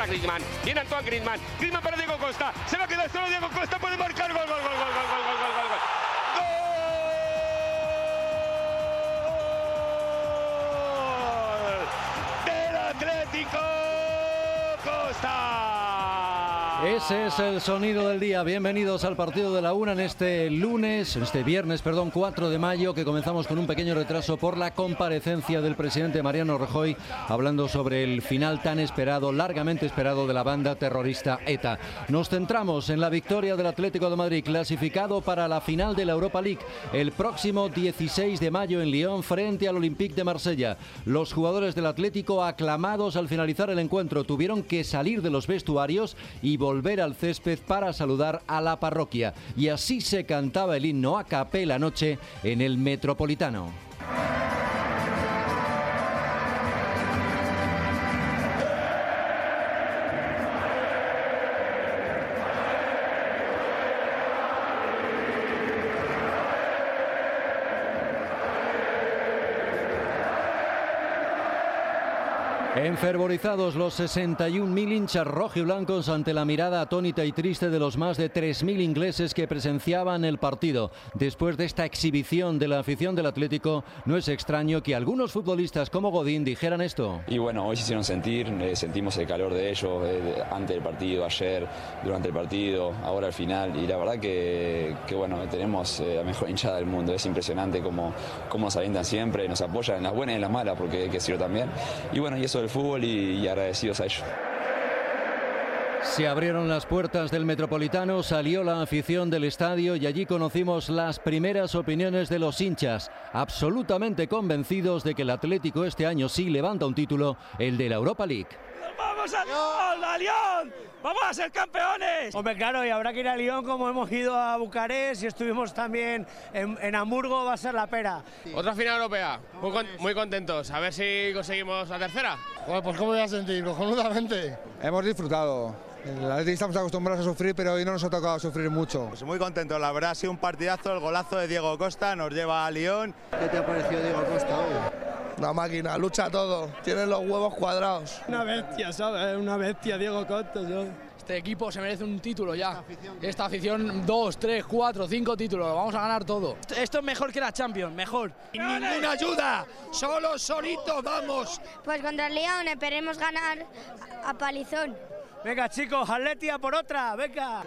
para Griezmann. Viene Antoine Griezmann. Griezmann para Diego Costa. Se va a quedar solo Diego Costa. Puede marcar. Gol, gol, gol, gol, gol, gol, gol, gol, gol, gol. Atlético Costa. Ese es el sonido del día. Bienvenidos al partido de la una en este viernes, 4 de mayo, que comenzamos con un pequeño retraso por la comparecencia del presidente Mariano Rajoy, hablando sobre el final tan esperado, largamente esperado, de la banda terrorista ETA. Nos centramos en la victoria del Atlético de Madrid, clasificado para la final de la Europa League el próximo 16 de mayo en Lyon, frente al Olympique de Marsella. Los jugadores del Atlético, aclamados al finalizar el encuentro, tuvieron que salir de los vestuarios y volver al césped para saludar a la parroquia. Y así se cantaba el himno a capela anoche en el Metropolitano. Enfervorizados los 61.000 hinchas rojiblancos ante la mirada atónita y triste de los más de 3.000 ingleses que presenciaban el partido. Después de esta exhibición de la afición del Atlético, no es extraño que algunos futbolistas como Godín dijeran esto. Y bueno, hoy se hicieron sentir, sentimos el calor de ellos antes del partido, ayer, durante el partido, ahora al final. Y la verdad que bueno, tenemos la mejor hinchada del mundo. Es impresionante cómo nos alientan siempre, nos apoyan en las buenas y en las malas, porque hay que decirlo también. Y bueno, y eso del fútbol y agradecidos a ellos. Se abrieron las puertas del Metropolitano, salió la afición del estadio y allí conocimos las primeras opiniones de los hinchas, absolutamente convencidos de que el Atlético este año sí levanta un título, el de la Europa League. ¡Vamos a Lyon! ¡Vamos a ser campeones! Hombre, claro, y habrá que ir a Lyon como hemos ido a Bucarest y estuvimos también en Hamburgo, va a ser la pera. Sí. Otra final europea, muy contentos, a ver si conseguimos la tercera. Bueno, pues ¿cómo voy a sentir? Cojonudamente. Hemos disfrutado. En el Atlético estamos acostumbrados a sufrir, pero hoy no nos ha tocado sufrir mucho. Pues muy contento, la verdad ha sido un partidazo, el golazo de Diego Costa nos lleva a Lyon. ¿Qué te ha parecido Diego Costa hoy? Una máquina, lucha todo, tiene los huevos cuadrados. Una bestia, ¿sabes? Una bestia Diego Costa, ¿sabes? Este equipo se merece un título ya. Esta afición 2, 3, 4, 5 títulos, lo vamos a ganar todo. Esto es mejor que la Champions, mejor. Ninguna ayuda, solitos vamos. Pues contra el Lyon esperemos ganar a palizón. Venga chicos, Atleti a por otra, venga.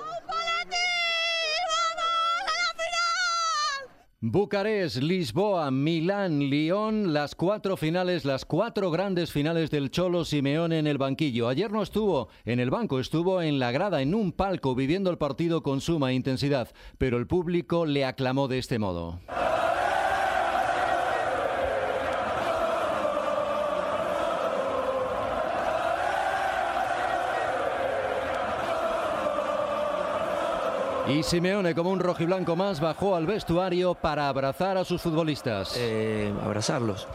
Bucarest, Lisboa, Milán, Lyon, las 4 finales, las 4 grandes finales del Cholo Simeone en el banquillo. Ayer no estuvo en el banco, estuvo en la grada, en un palco, viviendo el partido con suma intensidad, pero el público le aclamó de este modo. Y Simeone, como un rojiblanco más, bajó al vestuario para abrazar a sus futbolistas. Abrazarlos,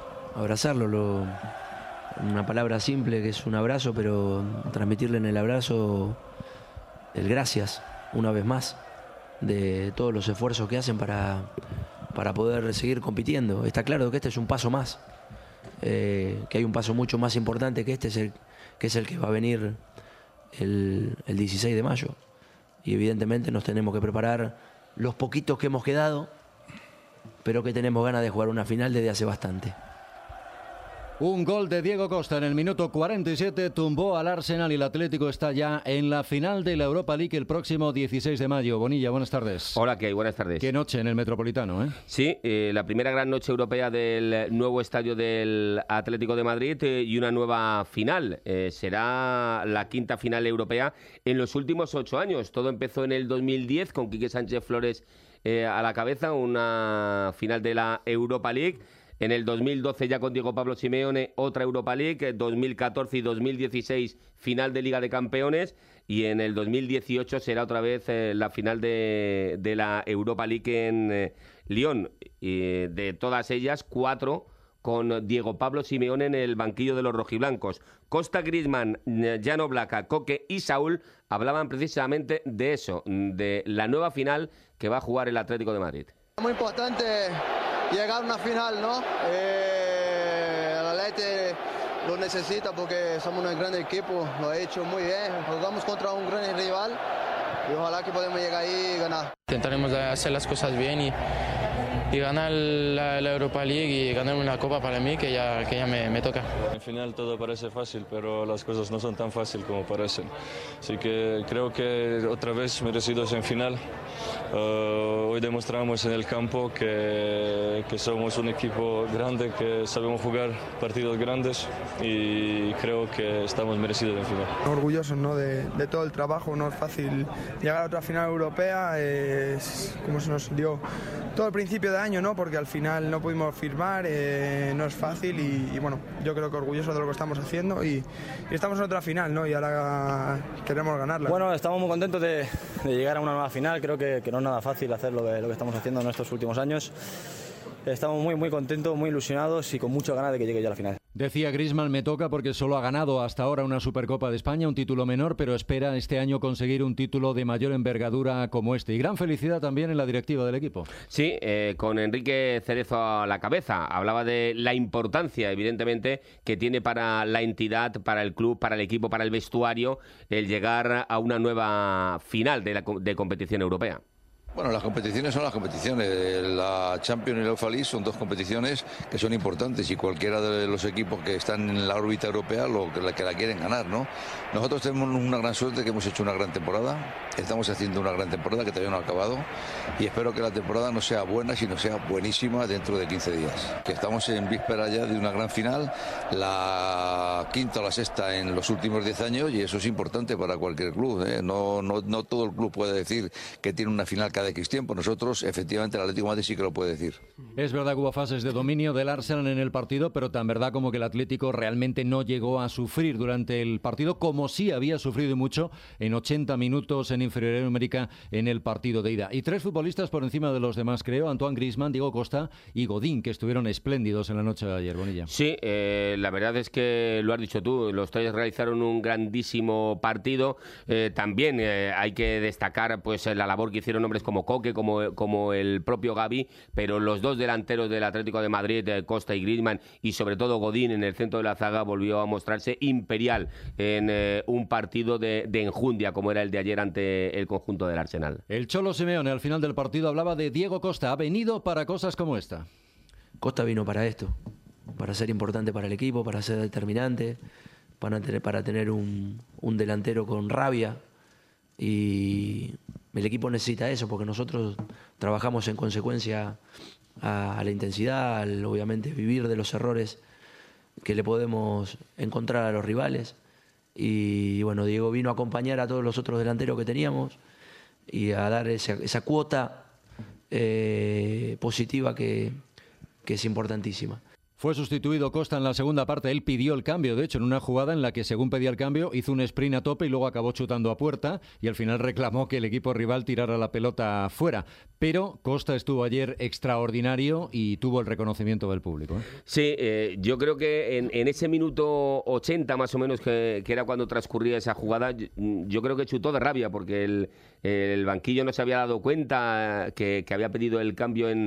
una palabra simple que es un abrazo, pero transmitirle en el abrazo el gracias, una vez más, de todos los esfuerzos que hacen para poder seguir compitiendo. Está claro que este es un paso más, que hay un paso mucho más importante que este, que es el que va a venir el 16 de mayo. Y evidentemente nos tenemos que preparar los poquitos que hemos quedado, pero que tenemos ganas de jugar una final desde hace bastante. Un gol de Diego Costa en el minuto 47 tumbó al Arsenal y el Atlético está ya en la final de la Europa League el próximo 16 de mayo. Bonilla, buenas tardes. Hola, ¿qué hay? Buenas tardes. Qué noche en el Metropolitano, ¿eh? Sí, la primera gran noche europea del nuevo estadio del Atlético de Madrid y una nueva final. Será la quinta final europea en los últimos 8 años. Todo empezó en el 2010 con Quique Sánchez Flores a la cabeza, una final de la Europa League. En el 2012 ya con Diego Pablo Simeone otra Europa League, 2014 y 2016 final de Liga de Campeones y en el 2018 será otra vez la final de la Europa League en Lyon. Y de todas ellas, 4 con Diego Pablo Simeone en el banquillo de los rojiblancos. Costa, Griezmann, Jan Oblak, Koke y Saúl hablaban precisamente de eso, de la nueva final que va a jugar el Atlético de Madrid. Muy importante llegar a una final, ¿no? El Atleti lo necesita porque somos un gran equipo, lo ha hecho muy bien, jugamos contra un gran rival y ojalá que podamos llegar ahí y ganar. Intentaremos hacer las cosas bien y ganar la Europa League y ganar una copa para mí que ya me toca. Al final todo parece fácil, pero las cosas no son tan fáciles como parecen. Así que creo que otra vez merecidos en final. Hoy demostramos en el campo que somos un equipo grande, que sabemos jugar partidos grandes y creo que estamos merecidos en final. Orgullosos, ¿no? de todo el trabajo, no es fácil llegar a otra final europea, es como se nos dio todo el principio de año, ¿no? Porque al final no pudimos firmar, no es fácil y bueno, yo creo que orgullosos de lo que estamos haciendo y estamos en otra final, ¿no? Y ahora queremos ganarla. Bueno, estamos muy contentos de llegar a una nueva final, creo que no es nada fácil hacer lo que estamos haciendo en estos últimos años. Estamos muy contentos, muy ilusionados y con muchas ganas de que llegue ya la final. Decía Griezmann, me toca porque solo ha ganado hasta ahora una Supercopa de España, un título menor, pero espera este año conseguir un título de mayor envergadura como este. Y gran felicidad también en la directiva del equipo. Sí, con Enrique Cerezo a la cabeza. Hablaba de la importancia, evidentemente, que tiene para la entidad, para el club, para el equipo, para el vestuario, el llegar a una nueva final de competición europea. Bueno, las competiciones son las competiciones. La Champions y la UEFA League son dos competiciones que son importantes y cualquiera de los equipos que están en la órbita europea que la quieren ganar, ¿no? Nosotros tenemos una gran suerte que hemos hecho una gran temporada. Estamos haciendo una gran temporada que todavía no ha acabado y espero que la temporada no sea buena, sino sea buenísima dentro de 15 días. Que estamos en víspera ya de una gran final, la quinta o la sexta en los últimos 10 años y eso es importante para cualquier club, ¿eh? No todo el club puede decir que tiene una final cada X tiempo. Nosotros, efectivamente, el Atlético de Madrid sí que lo puede decir. Es verdad que hubo fases de dominio del Arsenal en el partido, pero tan verdad como que el Atlético realmente no llegó a sufrir durante el partido, como sí había sufrido mucho en 80 minutos en inferioridad numérica en el partido de ida. Y tres futbolistas por encima de los demás, creo, Antoine Griezmann, Diego Costa y Godín, que estuvieron espléndidos en la noche de ayer, Bonilla. Sí, la verdad es que lo has dicho tú, los tres realizaron un grandísimo partido. También hay que destacar pues la labor que hicieron hombres como Coque, como el propio Gavi, pero los dos delanteros del Atlético de Madrid, Costa y Griezmann, y sobre todo Godín en el centro de la zaga, volvió a mostrarse imperial en un partido de enjundia como era el de ayer ante el conjunto del Arsenal. El Cholo Simeone al final del partido hablaba de Diego Costa. Ha venido para cosas como esta. Costa vino para esto, para ser importante para el equipo, para ser determinante, para tener un delantero con rabia, y el equipo necesita eso porque nosotros trabajamos en consecuencia a la intensidad, obviamente vivir de los errores que le podemos encontrar a los rivales. Y bueno, Diego vino a acompañar a todos los otros delanteros que teníamos y a dar esa cuota positiva que es importantísima. Fue sustituido Costa en la segunda parte, él pidió el cambio, de hecho, en una jugada en la que según pedía el cambio hizo un sprint a tope y luego acabó chutando a puerta y al final reclamó que el equipo rival tirara la pelota fuera. Pero Costa estuvo ayer extraordinario y tuvo el reconocimiento del público, ¿eh? Sí, yo creo que en ese minuto 80 más o menos, que era cuando transcurría esa jugada, yo creo que chutó de rabia porque el banquillo no se había dado cuenta que había pedido el cambio en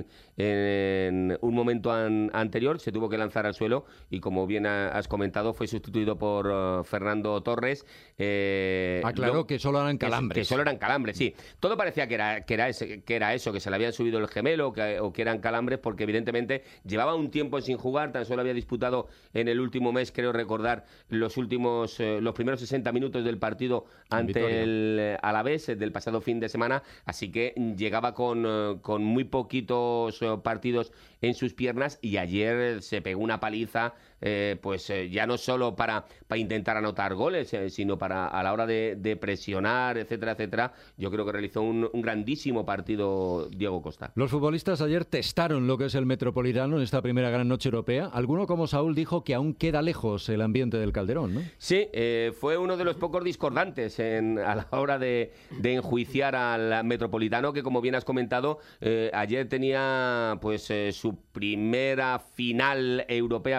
un momento anterior, se tuvo que lanzar al suelo y como bien has comentado fue sustituido por Fernando Torres. Aclaró que solo eran calambres. Que solo eran calambres, sí. Todo parecía que era eso, que se le habían subido el gemelo o que eran calambres, porque evidentemente llevaba un tiempo sin jugar, tan solo había disputado en el último mes, creo recordar, los primeros 60 minutos del partido ante el Alavés del pasado fin de semana, así que llegaba con muy poquitos partidos en sus piernas y ayer se pegó una paliza, ya no solo para intentar anotar goles, sino para a la hora de presionar, etcétera, etcétera. Yo creo que realizó un grandísimo partido Diego Costa. Los futbolistas ayer testaron lo que es el Metropolitano en esta primera gran noche europea. Alguno como Saúl dijo que aún queda lejos el ambiente del Calderón, ¿no? Sí, fue uno de los pocos discordantes a la hora de enjuiciar al Metropolitano, que como bien has comentado, ayer tenía pues su primera final europea, como aquel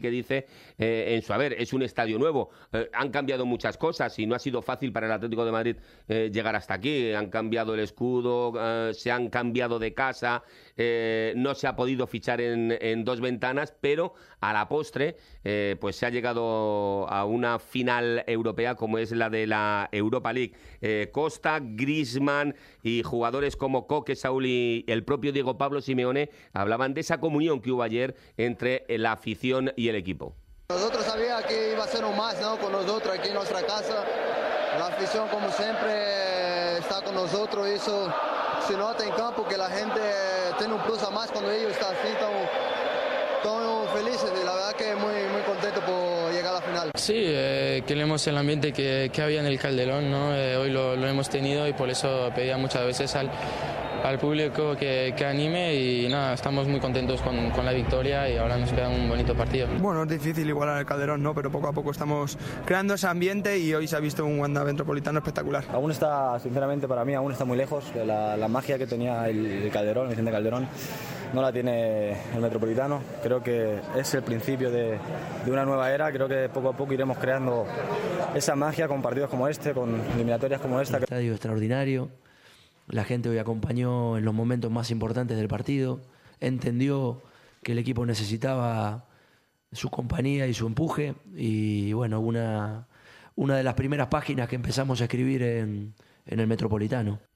que dice en su haber, es un estadio nuevo. Han cambiado muchas cosas y no ha sido fácil para el Atlético de Madrid llegar hasta aquí. Han cambiado el escudo, se han cambiado de casa, no se ha podido fichar en 2 ventanas, pero a la postre pues se ha llegado a una final europea como es la de la Europa League. Costa, Griezmann y jugadores como Coque, Saúl y el propio Diego Pablo Simeone hablaban de esa comunión que hubo ayer entre la afición y el equipo. Nosotros sabíamos que iba a ser un más, ¿no? Con nosotros aquí en nuestra casa. La afición, como siempre, está con nosotros. Eso se nota en campo, que la gente tiene un plus a más cuando ellos están así, estamos felices y la verdad que muy contento por llegar a la final. Sí, queremos el ambiente que había en el Calderón, ¿no? Hoy lo hemos tenido y por eso pedía muchas veces al público que anime y nada, estamos muy contentos con la victoria y ahora nos queda un bonito partido. Bueno, es difícil igualar el Calderón, ¿no? Pero poco a poco estamos creando ese ambiente y hoy se ha visto un Wanda Metropolitano espectacular. Aún está, sinceramente para mí, aún está muy lejos de la magia que tenía el Calderón, el Vicente Calderón. No la tiene el Metropolitano. Creo que es el principio de una nueva era. Creo que poco a poco iremos creando esa magia con partidos como este, con eliminatorias como esta. Un estadio extraordinario. La gente hoy acompañó en los momentos más importantes del partido. Entendió que el equipo necesitaba su compañía y su empuje. Y bueno, una de las primeras páginas que empezamos a escribir en el Metropolitano.